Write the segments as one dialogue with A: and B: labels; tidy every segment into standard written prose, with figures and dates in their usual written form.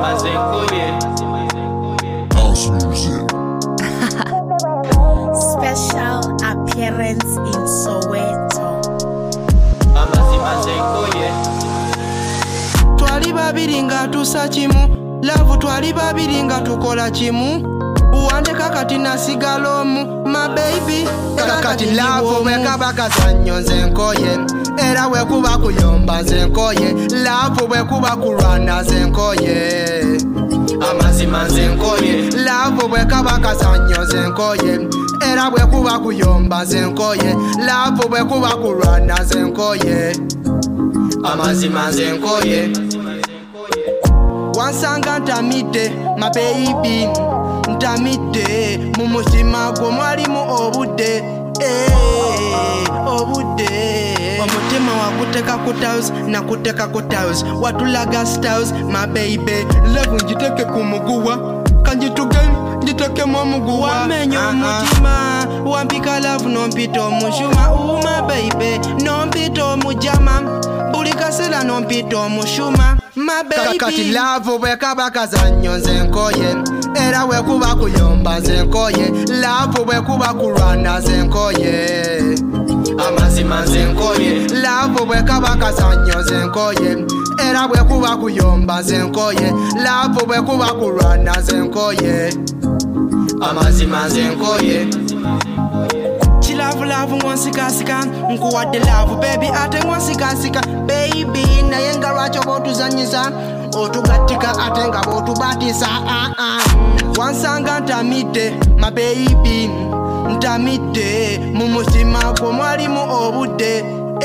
A: House music.
B: Special appearance in Soweto.
C: Twali babiri nga tusa kimu, love twali babiri nga tukola kimu. Uwandeka kati nasigala omu, my baby. Kati love bwekaba kazannyo nze nkoye, era bwekuba kuyomba nze nkoye, love bwekuba kulwana nze nkoye. Amazima nze nkoye, love bwekaba kazannyo nze nkoye, era bwekuba kuyomba nze nkoye, love bwekuba kulwana nze nkoye. Amazima nze nkoye. Wansanga ntamidde, my baby, ntamidde mu mutima gwo mwalimu obudde, obudde. Omutima wakuteka ku toes, nakuteka ku toes, watulaga styles, my baby. Love njiteke ku muguwa, kanjituge njitekemu omuguwa. Wamenya omutima, wampika love nompita omushuma, my baby, nompita omujama, buli kaseera nompita omushuma, my baby. Kati love bwekaba kazannyo nze nkoye, era bwekuba kuyomba nze nkoye, love bwekuba kulwana nze nkoye. Amazima nze nkoye, love bwekaba kazannyo nze nkoye, era bwekuba kuyomba nze nkoye, love bwekuba kulwana nze nkoye. Amazima nze nkoye. Love ngonsikasika, nkuwadde love baby ate ngonsikasika baby, naye nga lwaki oba otuzanyisa otugattika ate nga bw'otubatisa. Wansanga ntamidde, my baby, ntamidde mu mutima gwo mwalimu obudde,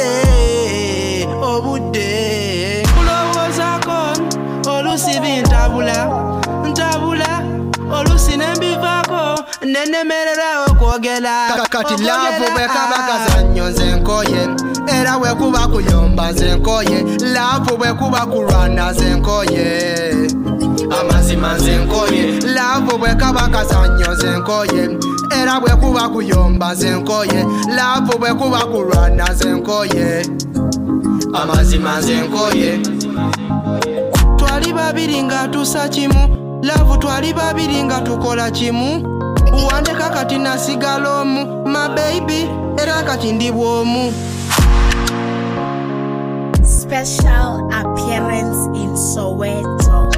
C: obudde. Kulowoozaako olusi bintabula, ntabula olusi nembivaako nenemerera okwogera. Kati love bwekaba kazannyo nze nkoye, era bwekuba kuyomba nze nkoye, love bwekuba kulwana nze nkoye. Amazima nze nkoye, love bwekaba kazannyo nze nkoye, era bwekuba kuyomba nze nkoye, love bwekuba kulwana nze nkoye. Amazima nze nkoye. Twali babiri nga tusa kimu, love twali babiri nga tukola kimu. Uwandeka kati nasigala omu, my baby, era kati ndi bwomu.
B: Special appearance in Soweto.